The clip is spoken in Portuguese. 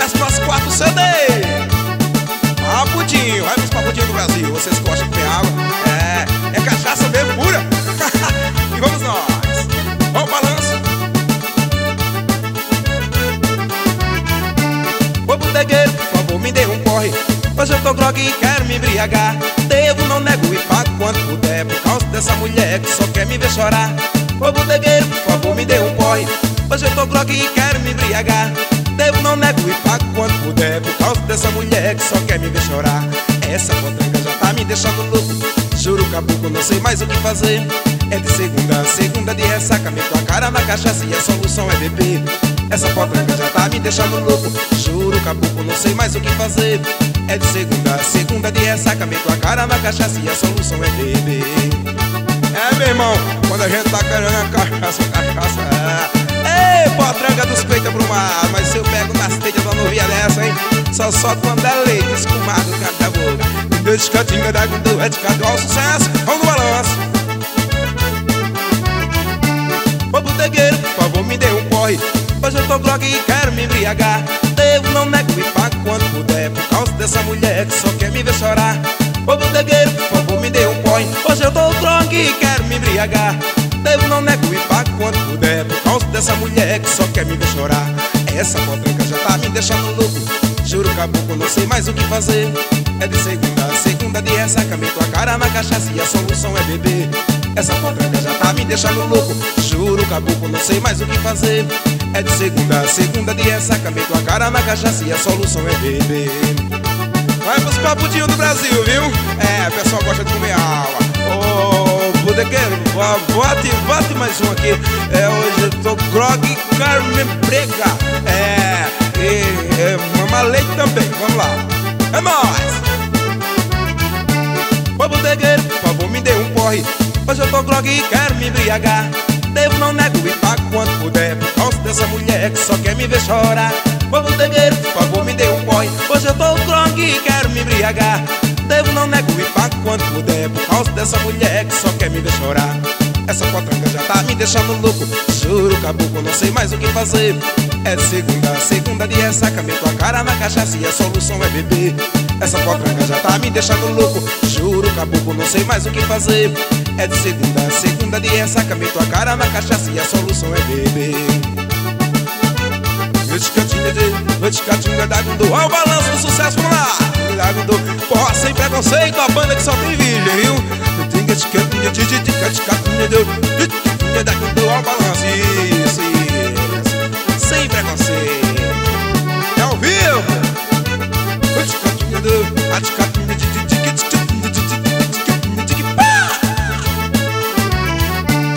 sucesso no nosso quarto CD. Pudinho, vai buscar pudinho do Brasil. Vocês gostam de comer água? É cachaça mesmo pura. E vamos nós. Vamos balanço. Ô bodegueiro, por favor, me dê um porre. Hoje eu tô grog e quero me embriagar. Devo, não nego e pago quanto puder, por causa dessa mulher que só quer me ver chorar. Ô bodegueiro, por favor, me dê um porre. Hoje eu tô grog e quero me embriagar. Devo, não nego e pago quanto puder, por causa dessa mulher que só quer me ver chorar. Essa potranca já tá me deixando louco. Juro, caboclo, não sei mais o que fazer. É de segunda a segunda de ressaca, meto a cara na cachaça e a solução é beber. Essa potranca já tá me deixando louco. Juro, caboclo, não sei mais o que fazer. É de segunda a segunda de ressaca, meto a cara na cachaça e a solução é beber. Meu irmão, quando a gente tá querendo a cachaça. Ei, potranca dos peitos pro mar. Mas se eu pego nas telhas da novia dessa, hein, só solto quando é leite escumado, canto da boca. Dois cantinhos da gundo, é de cada ao sucesso. Vamos no balanço. Ô bodegueiro, por favor, me dê um porre. Hoje eu tô grog e quero me embriagar. Devo, não nego e pago quanto puder, por causa dessa mulher que só quer me ver chorar. Ô bodegueiro, por favor, me dê um porre. Hoje eu tô grog e quero me embriagar. Devo, não nego e pago quanto puder, por causa dessa mulher que só quer me ver chorar. Essa potranca já tá me deixando louco. Juro, caboclo, não sei mais o que fazer. É de segunda a segunda de ressaca, meto a cara na cachaça e a solução é beber. Essa potranca já tá me deixando louco. Juro, caboclo, não sei mais o que fazer. É de segunda a segunda de ressaca, meto a cara na cachaça e a solução é beber. Vai pros papudinhos do Brasil, viu? O pessoal gosta de comer água. Ô, bodegueiro, bote mais um aqui. Hoje eu tô grog e quero me embriagar. Mamar leite também, vamos lá. É nóis! Ô bodegueiro, por favor, me dê um porre. Hoje eu tô grog e quero me embriagar. Devo, não nego e pago quanto puder, por causa dessa mulher que só quer me ver chorar. Ô bodegueiro, por favor, me dê um porre. Hoje eu tô grog e quero me embriagar. Devo, não nego e pago quanto puder, por causa dessa mulher que só quer me ver chorar. Essa potranca já tá me deixando louco. Juro, caboclo, não sei mais o que fazer. É de segunda a segunda de ressaca, meto a cara na cachaça e a solução é beber. Essa potranca já tá me deixando louco. Juro, caboclo, não sei mais o que fazer. É de segunda a segunda de ressaca, meto a cara na cachaça e a solução é beber. Cantinha da Gundo, ó o balanço do sucesso, vamos lá. Da Gundo, porra, sem preconceito, a banda que só tem virgem, viu? Cantinha da Gundo, ó o balanço, isso. Sem preconceito. É ao vivo.